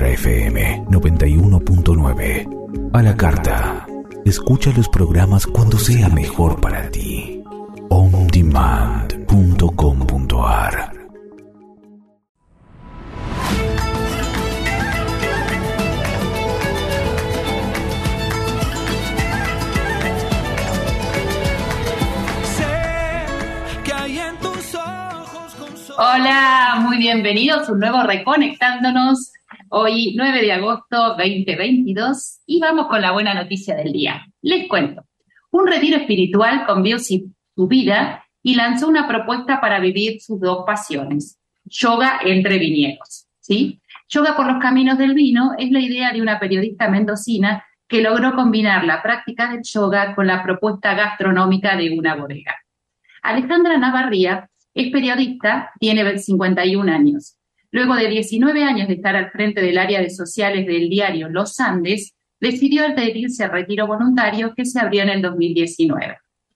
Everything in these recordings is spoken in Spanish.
FM 91.9. A la carta. Escucha los programas cuando sea mejor para ti. ondemand.com.ar. Hola, muy bienvenidos a un nuevo Reconectándonos, hoy 9 de agosto 2022, y vamos con la buena noticia del día. Les cuento, un retiro espiritual cambió su vida y lanzó una propuesta para vivir sus dos pasiones, yoga entre viñedos, ¿sí? Yoga por los caminos del vino es la idea de una periodista mendocina que logró combinar la práctica del yoga con la propuesta gastronómica de una bodega. Alejandra Navarría es periodista, tiene 51 años. Luego de 19 años de estar al frente del área de sociales del diario Los Andes, decidió adherirse al retiro voluntario que se abrió en el 2019.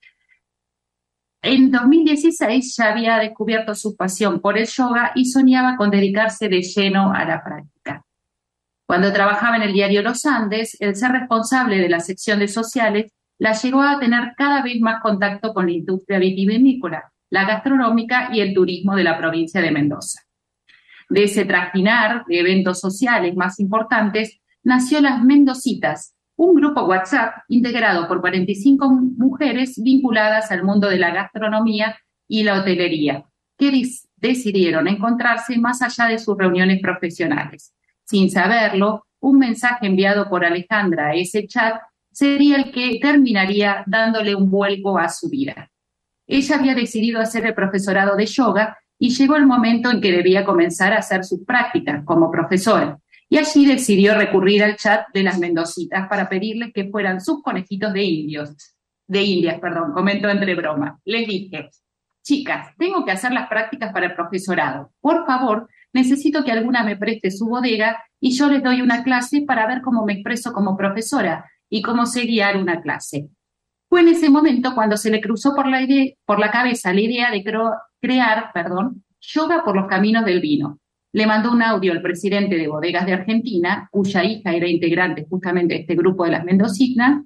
En 2016 ya había descubierto su pasión por el yoga y soñaba con dedicarse de lleno a la práctica. Cuando trabajaba en el diario Los Andes, el ser responsable de la sección de sociales la llevó a tener cada vez más contacto con la industria vitivinícola, la gastronómica y el turismo de la provincia de Mendoza. De ese trajinar de eventos sociales más importantes nació Las Mendocitas, un grupo WhatsApp integrado por 45 mujeres vinculadas al mundo de la gastronomía y la hotelería, que decidieron encontrarse más allá de sus reuniones profesionales. Sin saberlo, un mensaje enviado por Alejandra a ese chat sería el que terminaría dándole un vuelco a su vida. Ella había decidido hacer el profesorado de yoga y llegó el momento en que debía comenzar a hacer sus prácticas como profesora. Y allí decidió recurrir al chat de Las Mendocitas para pedirles que fueran sus conejitos de indias, comentó entre broma. Les dije, chicas, tengo que hacer las prácticas para el profesorado. Por favor, necesito que alguna me preste su bodega y yo les doy una clase para ver cómo me expreso como profesora y cómo sé guiar una clase. Fue en ese momento cuando se le cruzó por la cabeza la idea de crear yoga por los caminos del vino. Le mandó un audio al presidente de Bodegas de Argentina, cuya hija era integrante justamente de este grupo de Las Mendocitas,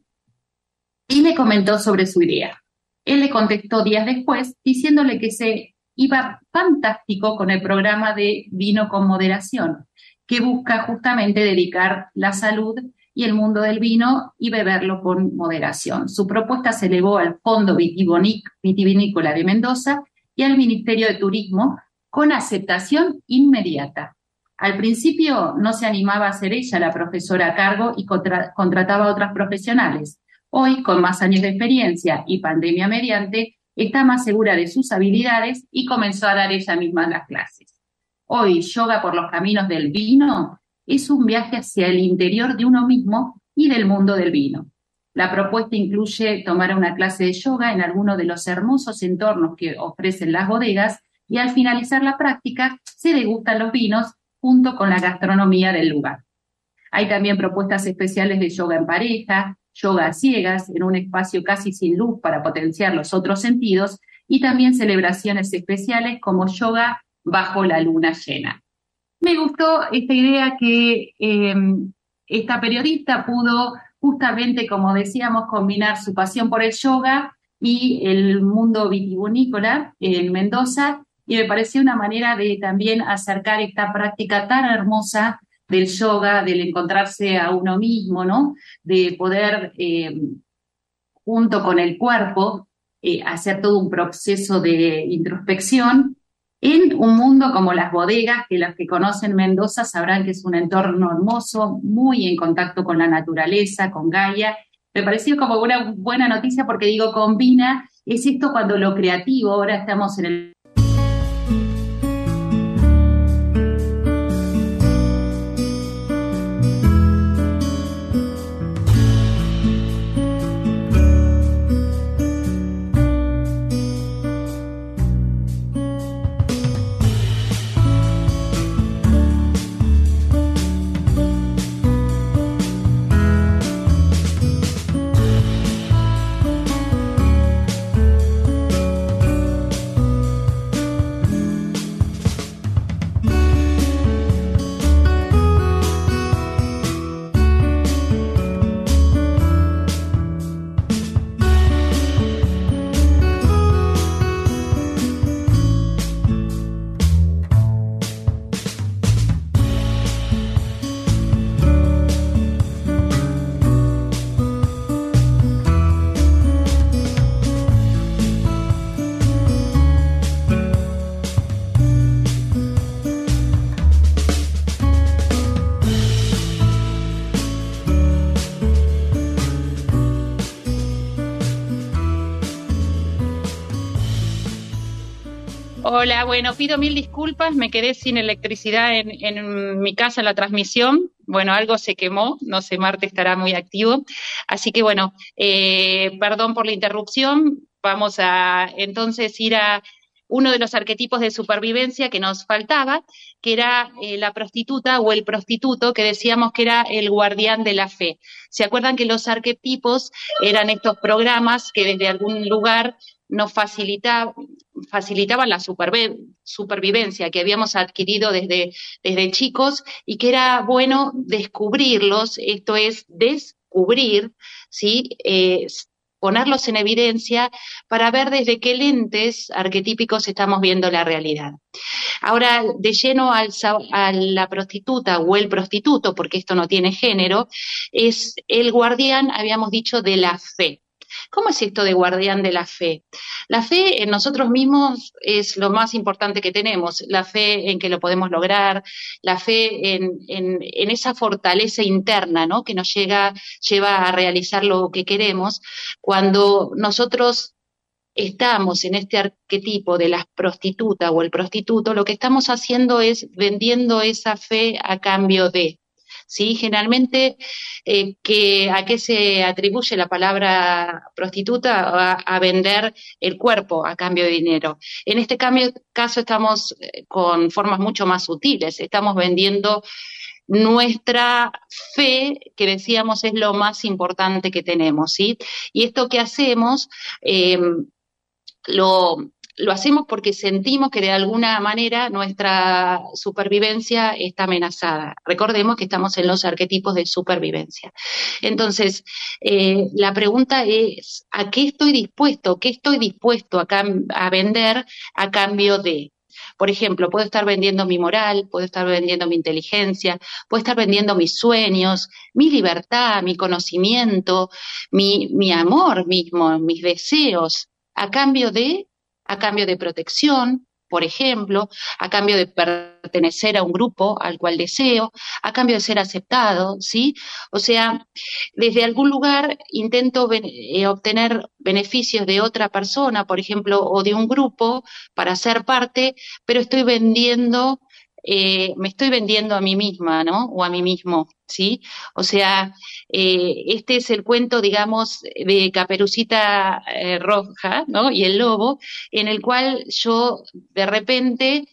y le comentó sobre su idea. Él le contestó días después diciéndole que se iba fantástico con el programa de Vino con Moderación, que busca justamente dedicar la salud y el mundo del vino y beberlo con moderación. Su propuesta se elevó al Fondo Vitivinícola de Mendoza y al Ministerio de Turismo con aceptación inmediata. Al principio no se animaba a ser ella la profesora a cargo y contrataba a otras profesionales. Hoy, con más años de experiencia y pandemia mediante, está más segura de sus habilidades y comenzó a dar ella misma las clases. Hoy, yoga por los caminos del vino es un viaje hacia el interior de uno mismo y del mundo del vino. La propuesta incluye tomar una clase de yoga en alguno de los hermosos entornos que ofrecen las bodegas y al finalizar la práctica se degustan los vinos junto con la gastronomía del lugar. Hay también propuestas especiales de yoga en pareja, yoga a ciegas en un espacio casi sin luz para potenciar los otros sentidos y también celebraciones especiales como yoga bajo la luna llena. Me gustó esta idea que esta periodista pudo justamente, como decíamos, combinar su pasión por el yoga y el mundo vitivinícola en Mendoza, y me pareció una manera de también acercar esta práctica tan hermosa del yoga, del encontrarse a uno mismo, ¿no? De poder, junto con el cuerpo, hacer todo un proceso de introspección en un mundo como las bodegas, que los que conocen Mendoza sabrán que es un entorno hermoso, muy en contacto con la naturaleza, con Gaia. Me pareció como una buena noticia porque digo, combina, es esto cuando lo creativo, ahora estamos en el Hola, bueno, pido mil disculpas, me quedé sin electricidad en mi casa en la transmisión. Bueno, algo se quemó, no sé, Marte estará muy activo. Así que bueno, perdón por la interrupción. Vamos a entonces ir a uno de los arquetipos de supervivencia que nos faltaba, que era la prostituta o el prostituto, que decíamos que era el guardián de la fe. ¿Se acuerdan que los arquetipos eran estos programas que desde algún lugar nos facilitaban la supervivencia que habíamos adquirido desde chicos y que era bueno descubrirlos, esto es, descubrir, ¿sí? Ponerlos en evidencia para ver desde qué lentes arquetípicos estamos viendo la realidad. Ahora, de lleno a la prostituta o el prostituto, porque esto no tiene género, es el guardián, habíamos dicho, de la fe. ¿Cómo es esto de guardián de la fe? La fe en nosotros mismos es lo más importante que tenemos, la fe en que lo podemos lograr, la fe en esa fortaleza interna, ¿no? Que nos lleva a realizar lo que queremos. Cuando nosotros estamos en este arquetipo de la prostituta o el prostituto, lo que estamos haciendo es vendiendo esa fe a cambio de. ¿Sí? Generalmente, ¿a qué se atribuye la palabra prostituta? A vender el cuerpo a cambio de dinero. En este caso estamos con formas mucho más sutiles, estamos vendiendo nuestra fe, que decíamos es lo más importante que tenemos, ¿sí? Y esto que hacemos, lo hacemos porque sentimos que de alguna manera nuestra supervivencia está amenazada. Recordemos que estamos en los arquetipos de supervivencia. Entonces, la pregunta es, ¿a qué estoy dispuesto? ¿Qué estoy dispuesto a vender a cambio de? Por ejemplo, puedo estar vendiendo mi moral, puedo estar vendiendo mi inteligencia, puedo estar vendiendo mis sueños, mi libertad, mi conocimiento, mi amor mismo, mis deseos, a cambio de protección, por ejemplo, a cambio de pertenecer a un grupo al cual deseo, a cambio de ser aceptado, ¿sí? O sea, desde algún lugar intento obtener beneficios de otra persona, por ejemplo, o de un grupo para ser parte, pero me estoy vendiendo a mí misma, ¿no? O a mí mismo, ¿sí? O sea, este es el cuento, digamos, de Caperucita Roja, ¿no? Y el lobo, en el cual yo de repente,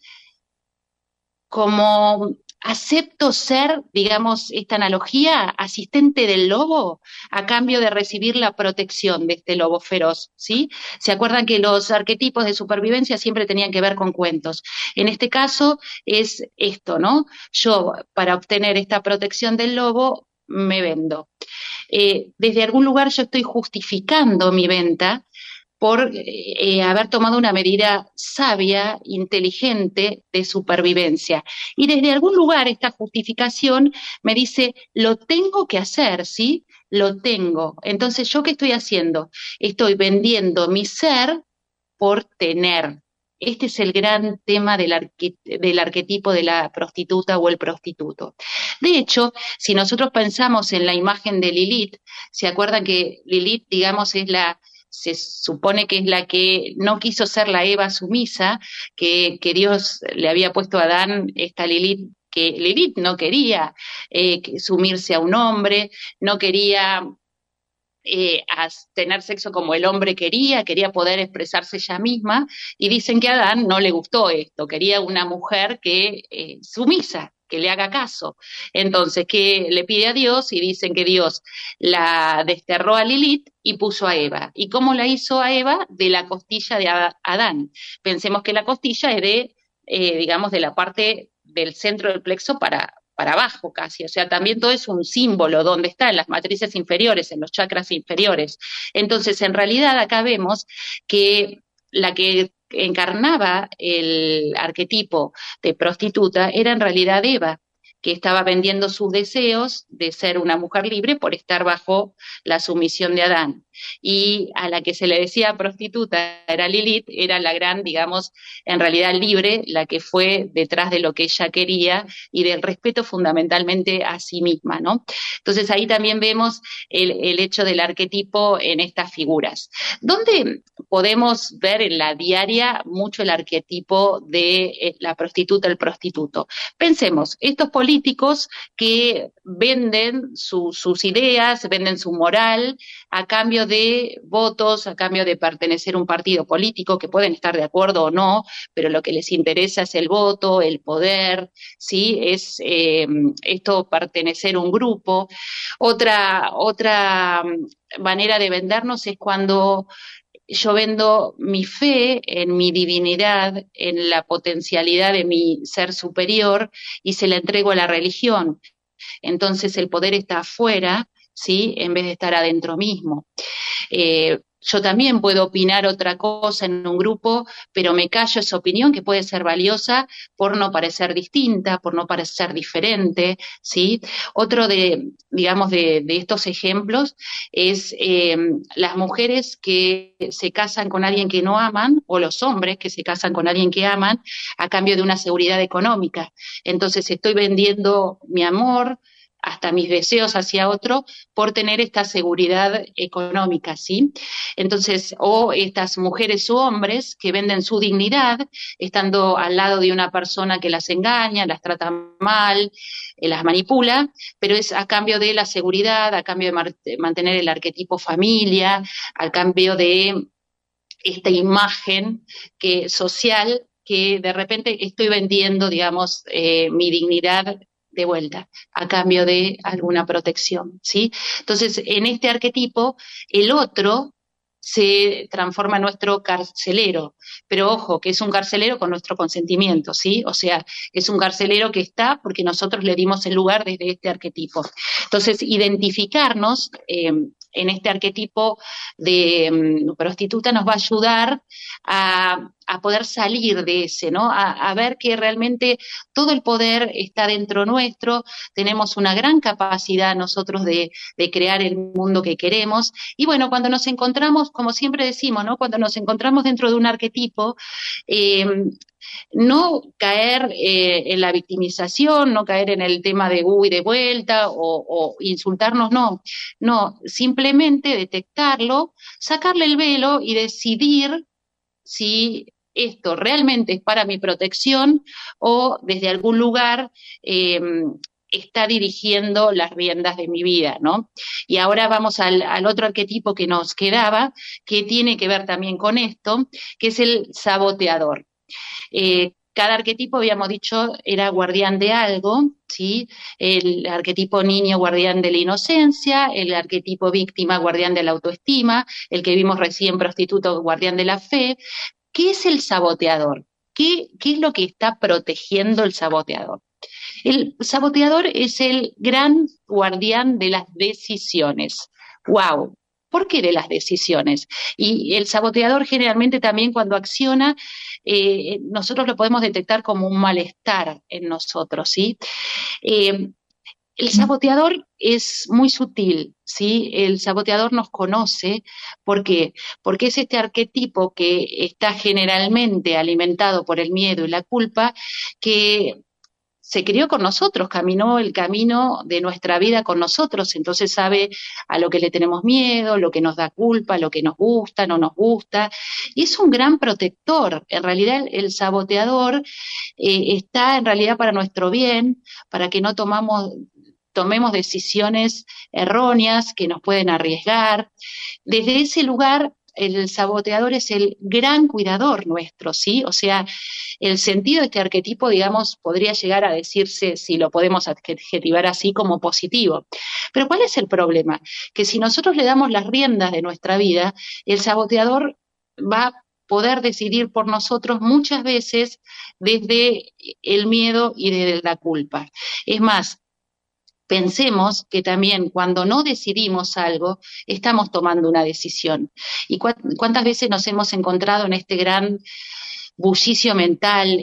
como acepto ser, digamos, esta analogía, asistente del lobo, a cambio de recibir la protección de este lobo feroz, ¿sí? ¿Se acuerdan que los arquetipos de supervivencia siempre tenían que ver con cuentos? En este caso es esto, ¿no? Yo, para obtener esta protección del lobo, me vendo. Desde algún lugar yo estoy justificando mi venta por haber tomado una medida sabia, inteligente de supervivencia. Y desde algún lugar esta justificación me dice, lo tengo que hacer, ¿sí? Lo tengo. Entonces, ¿yo qué estoy haciendo? Estoy vendiendo mi ser por tener. Este es el gran tema del arquetipo de la prostituta o el prostituto. De hecho, si nosotros pensamos en la imagen de Lilith, ¿se acuerdan que Lilith, digamos, se supone que es la que no quiso ser la Eva sumisa, que Dios le había puesto a Adán, esta Lilith, que Lilith no quería sumirse a un hombre, no quería tener sexo como el hombre quería poder expresarse ella misma, y dicen que a Adán no le gustó esto, quería una mujer que sumisa, que le haga caso. Entonces, que le pide a Dios y dicen que Dios la desterró a Lilith y puso a Eva. ¿Y cómo la hizo a Eva? De la costilla de Adán. Pensemos que la costilla es digamos, de la parte del centro del plexo para abajo casi, o sea, también todo es un símbolo, donde está en las matrices inferiores, en los chakras inferiores. Entonces, en realidad acá vemos que la que encarnaba el arquetipo de prostituta era en realidad Eva, que estaba vendiendo sus deseos de ser una mujer libre por estar bajo la sumisión de Adán. y a la que se le decía prostituta era Lilith, era la gran, digamos, en realidad libre, la que fue detrás de lo que ella quería y del respeto fundamentalmente a sí misma, ¿no? Entonces ahí también vemos el hecho del arquetipo en estas figuras. ¿Dónde podemos ver en la diaria mucho el arquetipo de la prostituta, el prostituto? Pensemos, estos políticos que venden sus ideas, venden su moral a cambio de votos, a cambio de pertenecer a un partido político, que pueden estar de acuerdo o no, pero lo que les interesa es el voto, el poder, ¿sí? Es esto pertenecer a un grupo. Otra manera de vendernos es cuando yo vendo mi fe en mi divinidad, en la potencialidad de mi ser superior y se la entrego a la religión. Entonces el poder está afuera, ¿sí? En vez de estar adentro mismo. Yo también puedo opinar otra cosa en un grupo, pero me callo esa opinión que puede ser valiosa por no parecer distinta, por no parecer diferente, ¿sí? Otro digamos, de estos ejemplos es las mujeres que se casan con alguien que no aman o los hombres que se casan con alguien que aman a cambio de una seguridad económica. Entonces estoy vendiendo mi amor, hasta mis deseos hacia otro, por tener esta seguridad económica, ¿sí? Entonces, o estas mujeres u hombres que venden su dignidad, estando al lado de una persona que las engaña, las trata mal, las manipula, pero es a cambio de la seguridad, a cambio de mantener el arquetipo familia, al cambio de esta imagen social que de repente estoy vendiendo, digamos, mi dignidad de vuelta, a cambio de alguna protección, ¿sí? Entonces, en este arquetipo, el otro se transforma en nuestro carcelero, pero ojo, que es un carcelero con nuestro consentimiento, ¿sí? O sea, es un carcelero que está porque nosotros le dimos el lugar desde este arquetipo. Entonces, identificarnos en este arquetipo de prostituta nos va a ayudar a poder salir de ese, ¿no? A ver que realmente todo el poder está dentro nuestro, tenemos una gran capacidad nosotros de crear el mundo que queremos, y bueno, cuando nos encontramos, como siempre decimos, ¿no? Cuando nos encontramos dentro de un arquetipo, no caer en la victimización, no caer en el tema de de vuelta o insultarnos, no, simplemente detectarlo, sacarle el velo y decidir si esto realmente es para mi protección o desde algún lugar está dirigiendo las riendas de mi vida, ¿no? Y ahora vamos al otro arquetipo que nos quedaba, que tiene que ver también con esto, que es el saboteador. Cada arquetipo, habíamos dicho, era guardián de algo, ¿sí? El arquetipo niño, guardián de la inocencia, el arquetipo víctima, guardián de la autoestima, el que vimos recién, prostituto, guardián de la fe. ¿Qué es el saboteador? ¿Qué es lo que está protegiendo el saboteador? El saboteador es el gran guardián de las decisiones. ¡Wow! ¿Por qué de las decisiones? Y el saboteador generalmente también cuando acciona, nosotros lo podemos detectar como un malestar en nosotros, ¿sí? El saboteador es muy sutil, ¿sí? El saboteador nos conoce, ¿por qué? Porque es este arquetipo que está generalmente alimentado por el miedo y la culpa, que se crió con nosotros, caminó el camino de nuestra vida con nosotros, entonces sabe a lo que le tenemos miedo, lo que nos da culpa, lo que nos gusta, no nos gusta, y es un gran protector. En realidad el saboteador está en realidad para nuestro bien, para que no tomemos decisiones erróneas que nos pueden arriesgar. Desde ese lugar, el saboteador es el gran cuidador nuestro, ¿sí? O sea, el sentido de este arquetipo, digamos, podría llegar a decirse, si lo podemos adjetivar así, como positivo. Pero ¿cuál es el problema? Que si nosotros le damos las riendas de nuestra vida, el saboteador va a poder decidir por nosotros muchas veces desde el miedo y desde la culpa. Es más, pensemos que también cuando no decidimos algo, estamos tomando una decisión. ¿Y cuántas veces nos hemos encontrado en este gran bullicio mental,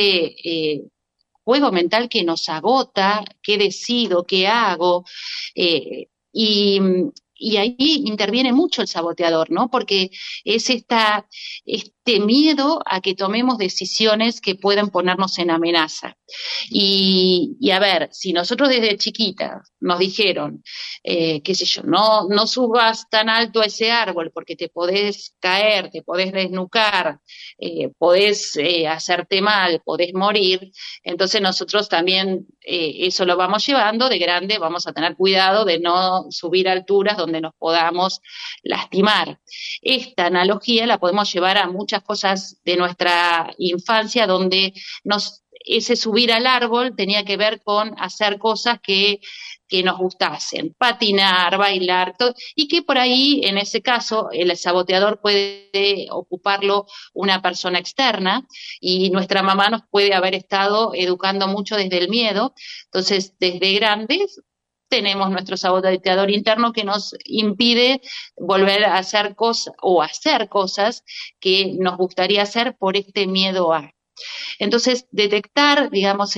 juego mental que nos agota, qué decido, qué hago? Y y ahí interviene mucho el saboteador, ¿no? Porque es este miedo a que tomemos decisiones que puedan ponernos en amenaza. Y a ver, si nosotros desde chiquitas nos dijeron, qué sé yo, no subas tan alto a ese árbol porque te podés caer, te podés desnucar, podés hacerte mal, podés morir, entonces nosotros también eso lo vamos llevando, de grande vamos a tener cuidado de no subir a alturas donde nos podamos lastimar. Esta analogía la podemos llevar a muchas cosas de nuestra infancia donde ese subir al árbol tenía que ver con hacer cosas que nos gustasen, patinar, bailar, todo, y que por ahí, en ese caso, el saboteador puede ocuparlo una persona externa, y nuestra mamá nos puede haber estado educando mucho desde el miedo. Entonces, desde grandes tenemos nuestro saboteador interno que nos impide volver a hacer cosas o hacer cosas que nos gustaría hacer por este miedo a. Entonces, detectar, digamos,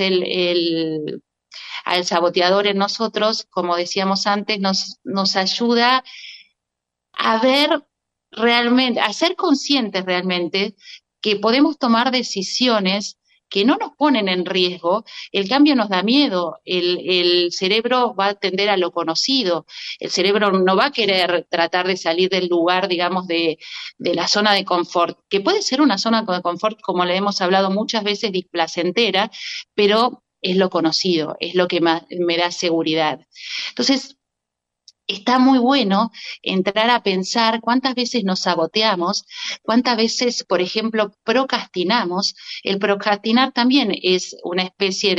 al saboteador en nosotros, como decíamos antes, nos ayuda a ver realmente, a ser conscientes realmente que podemos tomar decisiones que no nos ponen en riesgo. El cambio nos da miedo, el cerebro va a tender a lo conocido, el cerebro no va a querer tratar de salir del lugar, digamos, de la zona de confort, que puede ser una zona de confort, como le hemos hablado muchas veces, displacentera, pero es lo conocido, es lo que me da seguridad. Entonces, está muy bueno entrar a pensar cuántas veces nos saboteamos, cuántas veces, por ejemplo, procrastinamos. El procrastinar también es una especie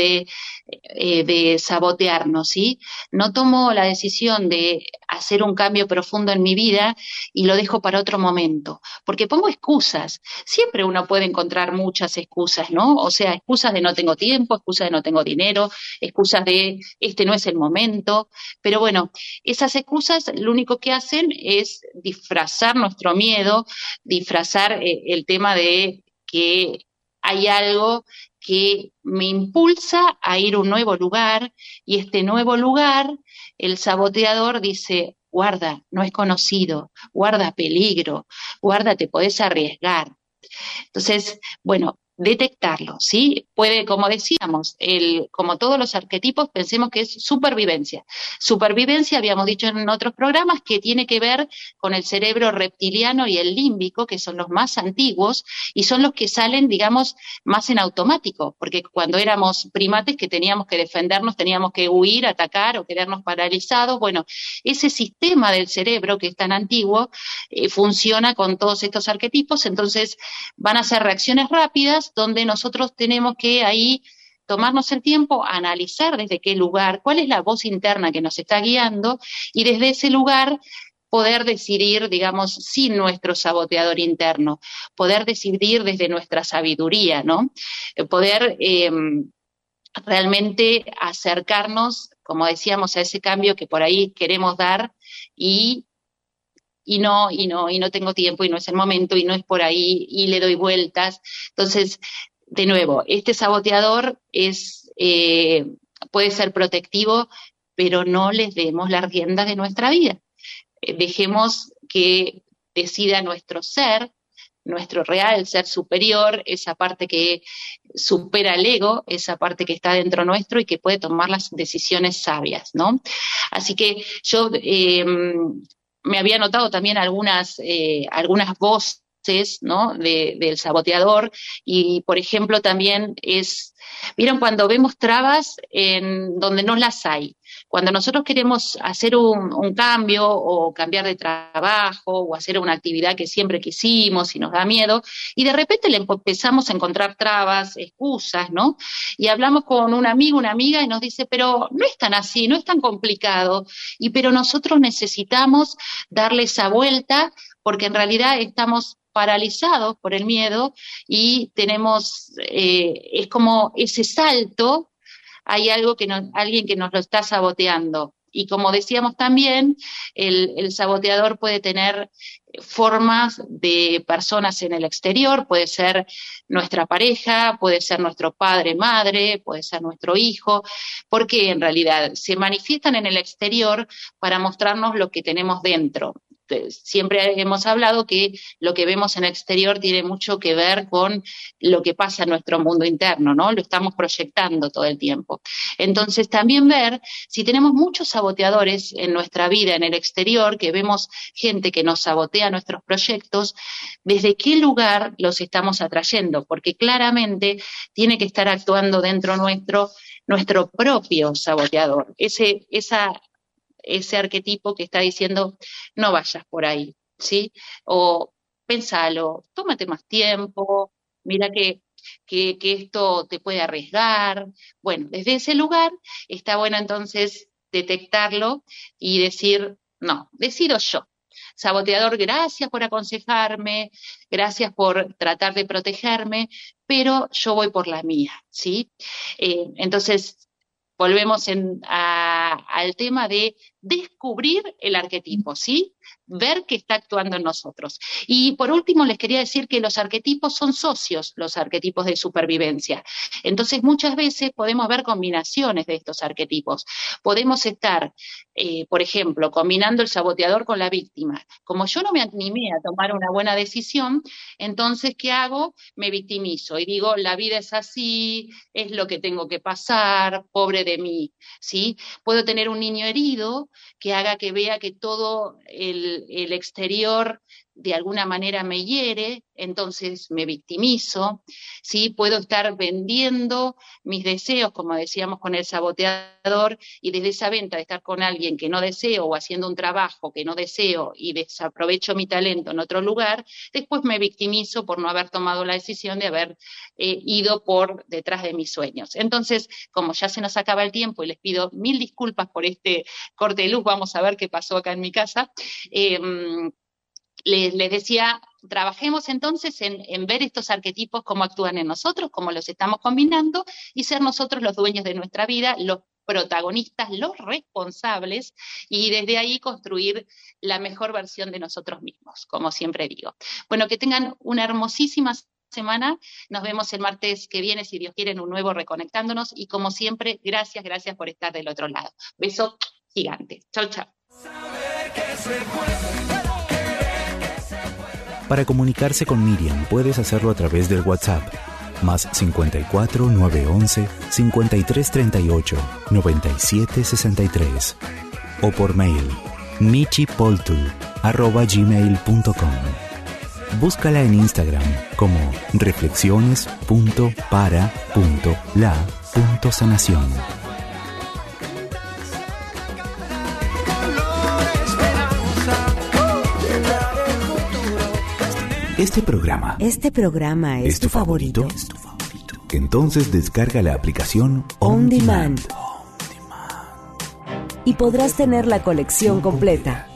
de sabotearnos, ¿sí? No tomo la decisión de hacer un cambio profundo en mi vida y lo dejo para otro momento, porque pongo excusas. Siempre uno puede encontrar muchas excusas, ¿no? O sea, excusas de no tengo tiempo, excusas de no tengo dinero, excusas de este no es el momento, pero bueno, esas excusas lo único que hacen es disfrazar nuestro miedo, disfrazar el tema de que hay algo que me impulsa a ir a un nuevo lugar, y este nuevo lugar, el saboteador dice, guarda, no es conocido, guarda peligro, guarda, te podés arriesgar. Entonces, bueno, detectarlo, ¿sí? Puede, como decíamos, como todos los arquetipos, pensemos que es supervivencia. Supervivencia, habíamos dicho en otros programas, que tiene que ver con el cerebro reptiliano y el límbico, que son los más antiguos, y son los que salen, digamos, más en automático, porque cuando éramos primates que teníamos que defendernos, teníamos que huir, atacar o quedarnos paralizados. Bueno, ese sistema del cerebro que es tan antiguo funciona con todos estos arquetipos, entonces van a ser reacciones rápidas donde nosotros tenemos que ahí tomarnos el tiempo, analizar desde qué lugar, cuál es la voz interna que nos está guiando, y desde ese lugar poder decidir, digamos, sin nuestro saboteador interno, poder decidir desde nuestra sabiduría, ¿no? Poder realmente acercarnos, como decíamos, a ese cambio que por ahí queremos dar y no tengo tiempo y no es el momento y no es por ahí y le doy vueltas. Entonces, de nuevo, este saboteador puede ser protectivo, pero no les demos las riendas de nuestra vida. Dejemos que decida nuestro ser, nuestro real ser superior, esa parte que supera el ego, esa parte que está dentro nuestro y que puede tomar las decisiones sabias, ¿no? Así que yo me había notado también algunas voces, ¿no? del saboteador, y por ejemplo también ¿vieron cuando vemos trabas en donde no las hay? Cuando nosotros queremos hacer un cambio o cambiar de trabajo o hacer una actividad que siempre quisimos y nos da miedo, y de repente le empezamos a encontrar trabas, excusas, ¿no? Y hablamos con un amigo, una amiga, y nos dice, pero no es tan así, no es tan complicado, pero nosotros necesitamos darle esa vuelta porque en realidad estamos paralizados por el miedo y es como ese salto, hay alguien que nos lo está saboteando. Y como decíamos también, el saboteador puede tener formas de personas en el exterior, puede ser nuestra pareja, puede ser nuestro padre, madre, puede ser nuestro hijo, porque en realidad se manifiestan en el exterior para mostrarnos lo que tenemos dentro. Siempre hemos hablado que lo que vemos en el exterior tiene mucho que ver con lo que pasa en nuestro mundo interno, ¿no? Lo estamos proyectando todo el tiempo. Entonces, también ver si tenemos muchos saboteadores en nuestra vida, en el exterior, que vemos gente que nos sabotea nuestros proyectos, ¿desde qué lugar los estamos atrayendo? Porque claramente tiene que estar actuando dentro nuestro propio saboteador. Ese arquetipo que está diciendo, no vayas por ahí, ¿sí? O pensalo, tómate más tiempo, mira que esto te puede arriesgar. Bueno, desde ese lugar está bueno entonces detectarlo y decir, no, decido yo. Saboteador, gracias por aconsejarme, gracias por tratar de protegerme, pero yo voy por la mía, ¿sí? Entonces, volvemos al tema de descubrir el arquetipo, ¿sí? Ver que está actuando en nosotros. Y por último, les quería decir que los arquetipos son socios, los arquetipos de supervivencia. Entonces, muchas veces podemos ver combinaciones de estos arquetipos. Podemos estar, por ejemplo, combinando el saboteador con la víctima. Como yo no me animé a tomar una buena decisión, entonces, ¿qué hago? Me victimizo y digo, la vida es así, es lo que tengo que pasar, pobre de mí, ¿sí? Puedo tener un niño herido que haga que vea que todo el exterior de alguna manera me hiere, entonces me victimizo, ¿sí? Puedo estar vendiendo mis deseos, como decíamos con el saboteador, y desde esa venta de estar con alguien que no deseo o haciendo un trabajo que no deseo y desaprovecho mi talento en otro lugar, después me victimizo por no haber tomado la decisión de haber ido por detrás de mis sueños. Entonces, como ya se nos acaba el tiempo y les pido 1000 disculpas por este corte de luz, vamos a ver qué pasó acá en mi casa, les decía, trabajemos entonces en ver estos arquetipos, cómo actúan en nosotros, cómo los estamos combinando y ser nosotros los dueños de nuestra vida, los protagonistas, los responsables, y desde ahí construir la mejor versión de nosotros mismos, como siempre digo. Bueno, que tengan una hermosísima semana. Nos vemos el martes que viene, si Dios quiere, en un nuevo Reconectándonos. Y como siempre, gracias por estar del otro lado. Beso gigante. Chau, chau. Para comunicarse con Miriam puedes hacerlo a través del WhatsApp más 54 911 5338 9763 o por mail michipoltul@gmail.com. Búscala en Instagram como reflexiones.para.la.sanación. Este programa es tu favorito. Entonces descarga la aplicación On Demand y podrás tener la colección completa.